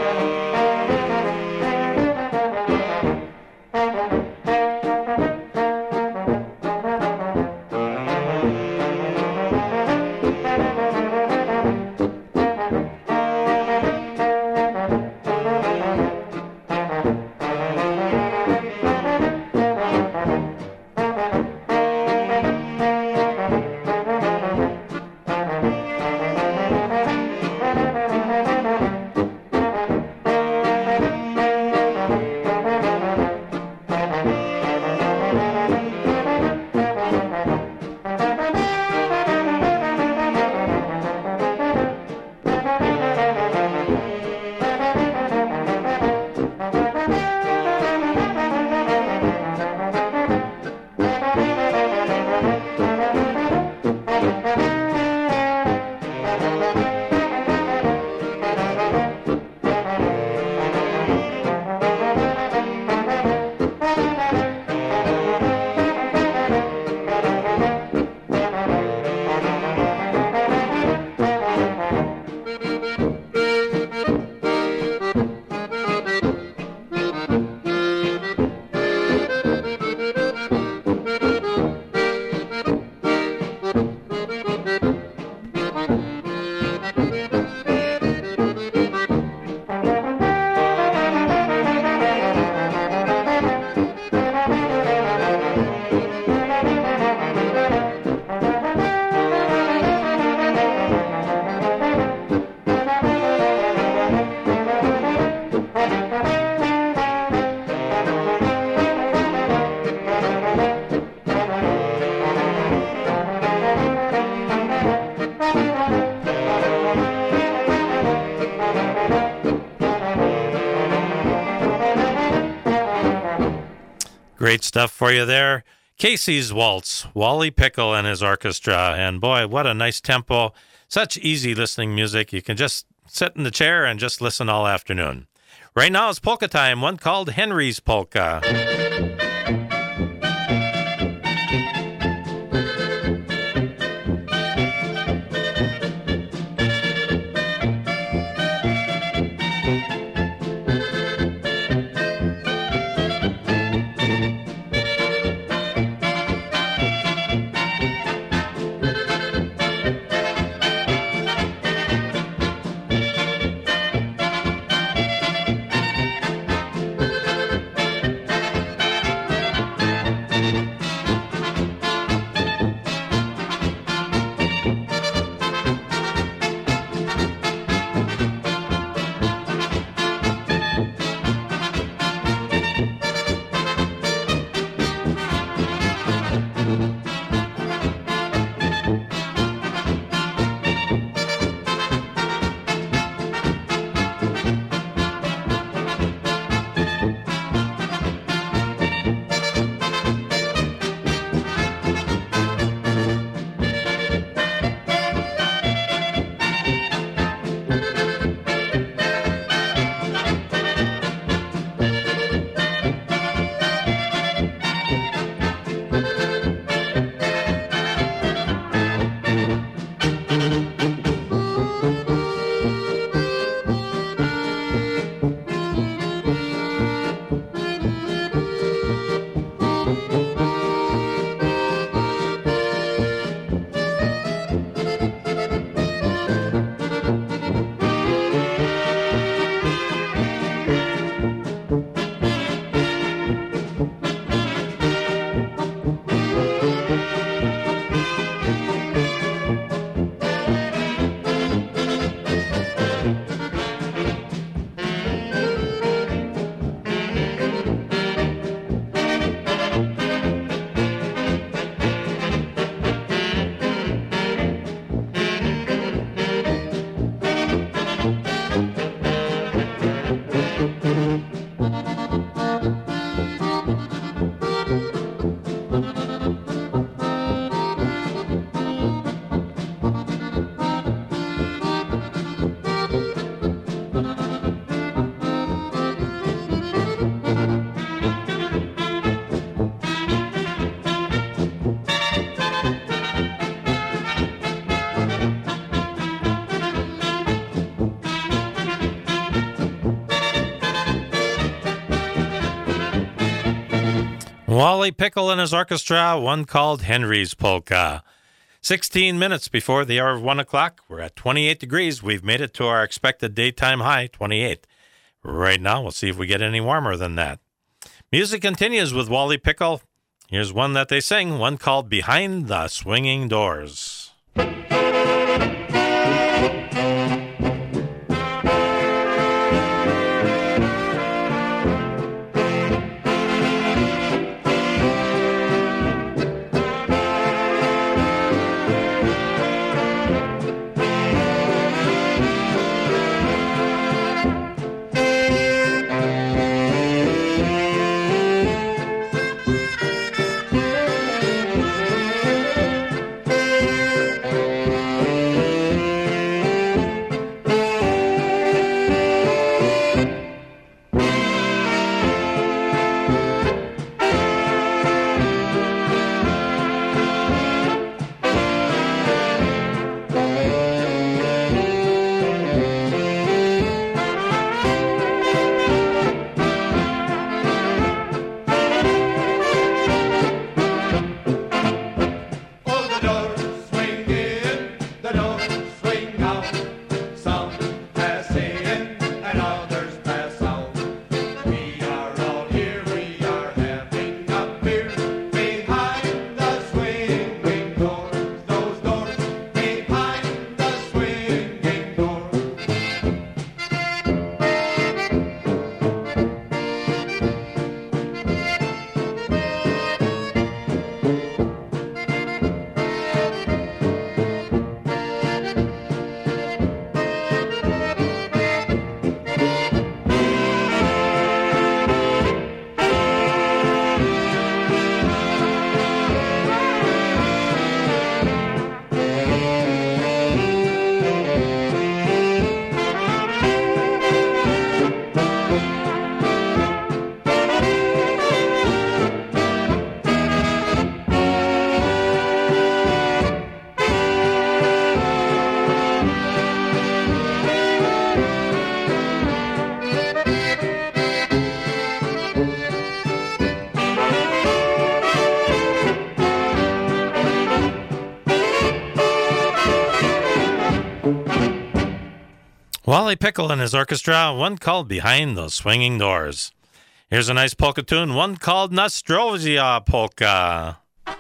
Speaker 1: Great stuff for you there. Casey's Waltz, Wally Pickle and his orchestra. And boy, what a nice tempo. Such easy listening music. You can just sit in the chair and just listen all afternoon. Right now it's polka time, one called Henry's Polka. Wally Pickle and his orchestra, one called Henry's Polka. 16 minutes before the hour of 1 o'clock. We're at 28 degrees. We've made it to our expected daytime high, 28. Right now, we'll see if we get any warmer than that. Music continues with Wally Pickle. Here's one that they sing, one called Behind the Swinging Doors. Wally Pickle and his orchestra, one called Behind Those Swinging Doors. Here's a nice polka tune, one called Nostrovia Polka.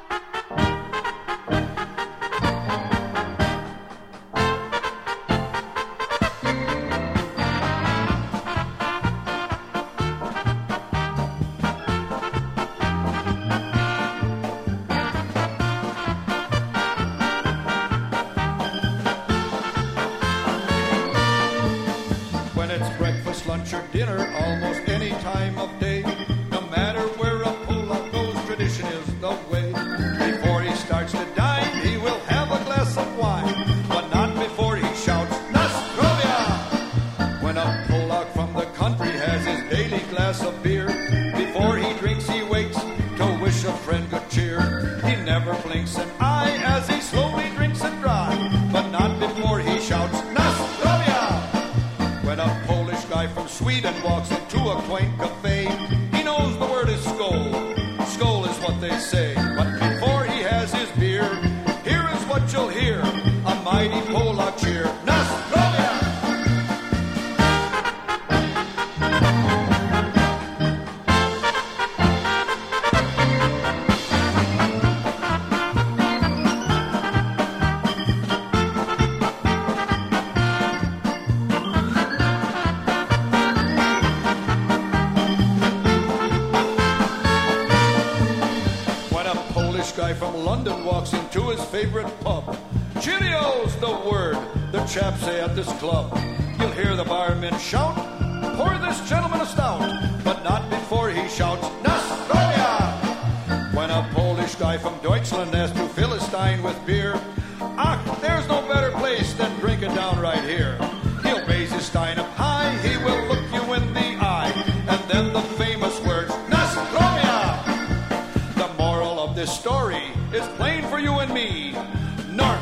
Speaker 3: Chap say at this club, you'll hear the barman shout, pour this gentleman a stout, but not before he shouts, Nostrovia! When a Polish guy from Deutschland asks to fill his stein with beer, there's no better place than drink it down right here. He'll raise his stein up high, he will look you in the eye, and then the famous words, Nostrovia! The moral of this story is plain for you and me. North,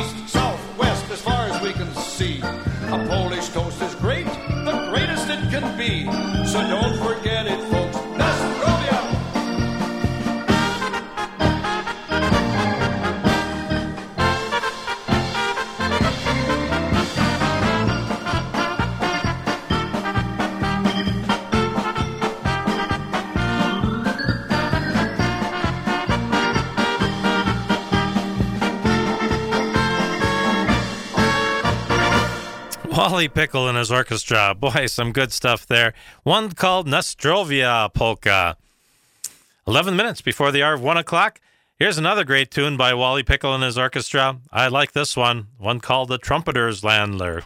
Speaker 3: as far as we can see, a Polish toast is great, the greatest it can be. So don't forget it, folks. Nostrovia!
Speaker 1: Wally Pickle and his orchestra. Boy, some good stuff there. One called Nostrovia Polka. 11 minutes before the hour of 1 o'clock. Here's another great tune by Wally Pickle and his orchestra. I like this one. One called The Trumpeter's Landler.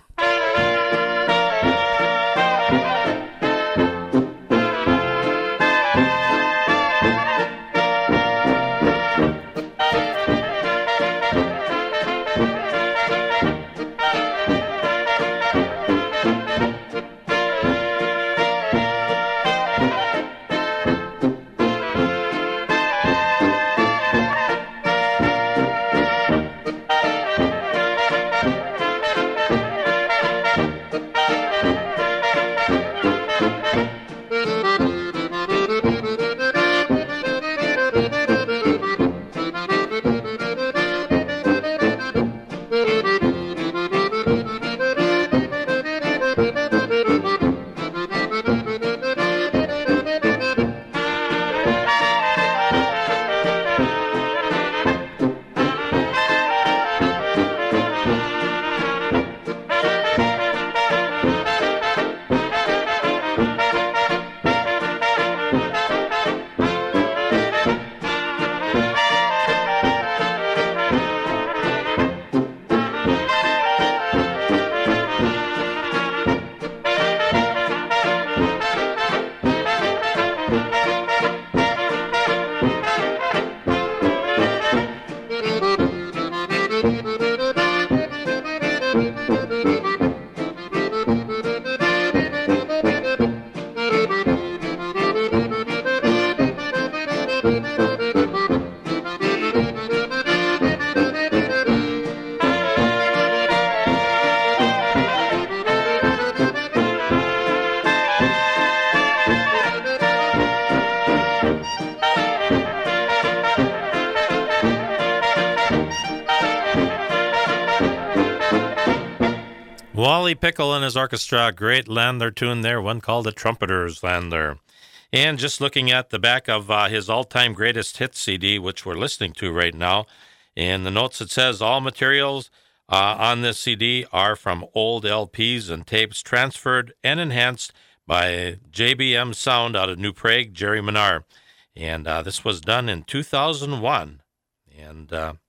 Speaker 1: Wally Pickle and his orchestra, great Landler tune there, one called The Trumpeter's Landler. And just looking at the back of his all-time greatest hits CD, which we're listening to right now, in the notes it says, all materials on this CD are from old LPs and tapes transferred and enhanced by JBM Sound out of New Prague, Jerry Minar. And this was done in 2001 and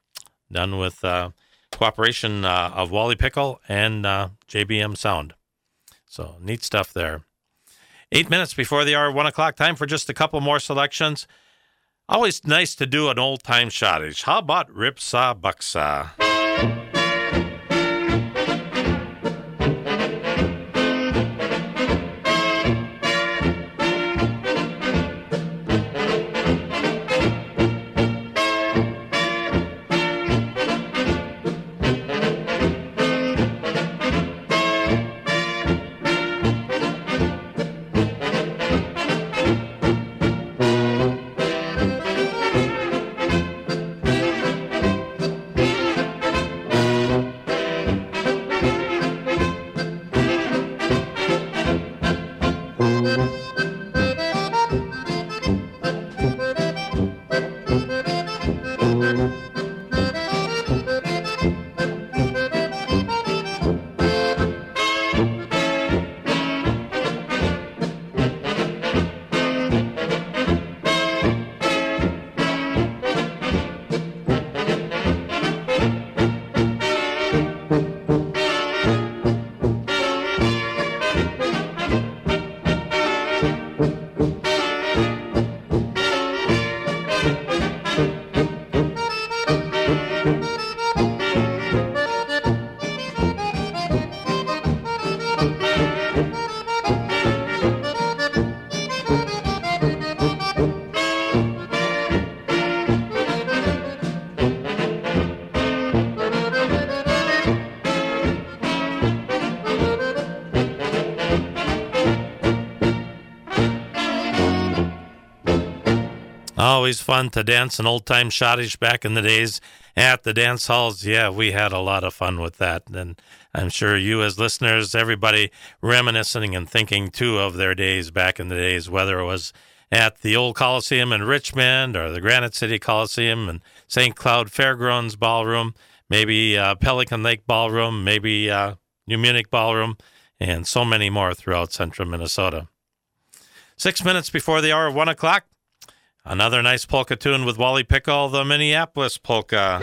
Speaker 1: done with cooperation of Wally Pickle and JBM Sound. So neat stuff there. 8 minutes before the hour, 1 o'clock, time for just a couple more selections. Always nice to do an old-time shottage. How about Ripsa Bucksa? Always fun to dance an old-time shottage back in the days at the dance halls. Yeah, we had a lot of fun with that. And I'm sure you as listeners, everybody reminiscing and thinking, too, of their days back in the days, whether it was at the old Coliseum in Richmond or the Granite City Coliseum and St. Cloud Fairgrounds Ballroom, maybe Pelican Lake Ballroom, maybe New Munich Ballroom, and so many more throughout central Minnesota. 6 minutes before the hour of 1 o'clock, another nice polka tune with Wally Pickle, the Minneapolis Polka.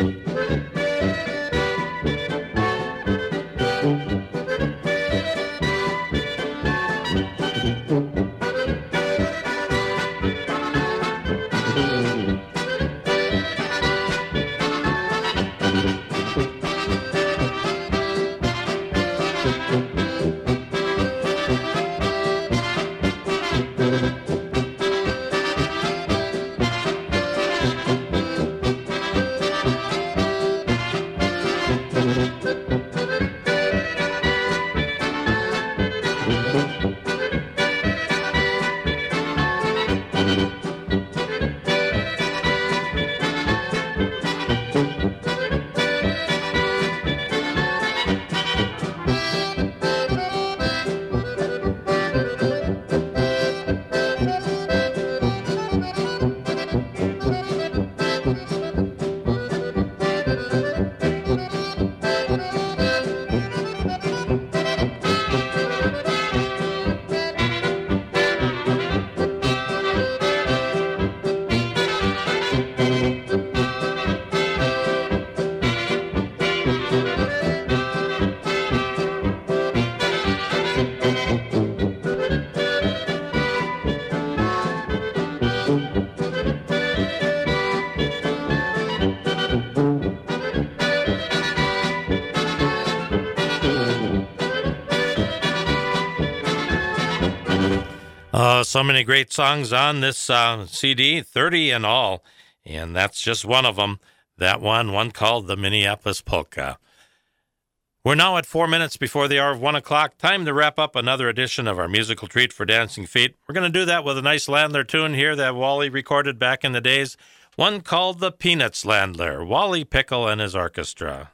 Speaker 1: So many great songs on this CD, 30 in all, and that's just one of them. That one called the Minneapolis Polka. We're now at 4 minutes before the hour of 1 o'clock. Time to wrap up another edition of our musical treat for Dancing Feet. We're going to do that with a nice Landler tune here that Wally recorded back in the days, one called the Peanuts Landler, Wally Pickle and his orchestra.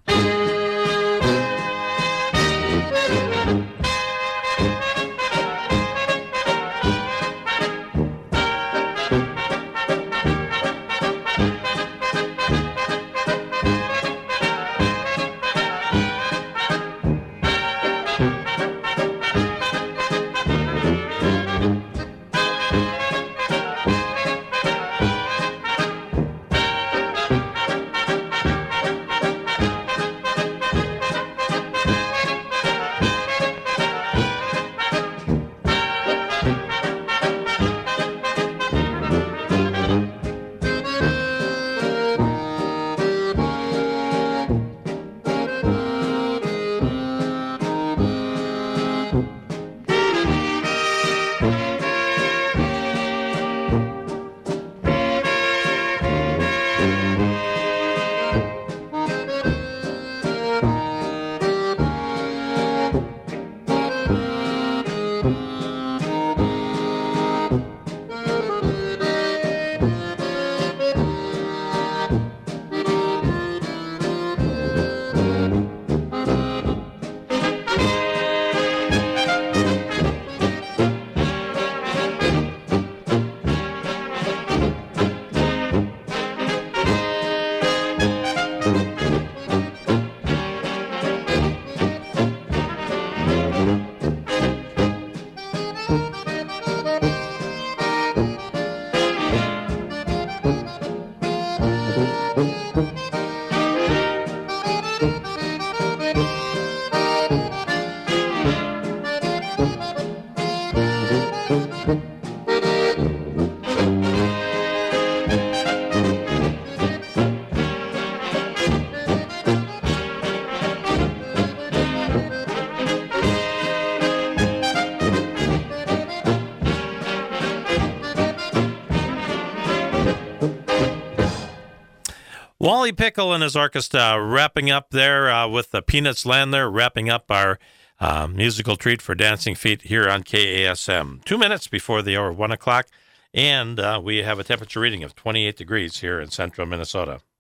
Speaker 1: Wally Pickle and his orchestra wrapping up there with the Peanuts Landler, wrapping up our musical treat for Dancing Feet here on KASM. 2 minutes before the hour of 1 o'clock, and we have a temperature reading of 28 degrees here in central Minnesota.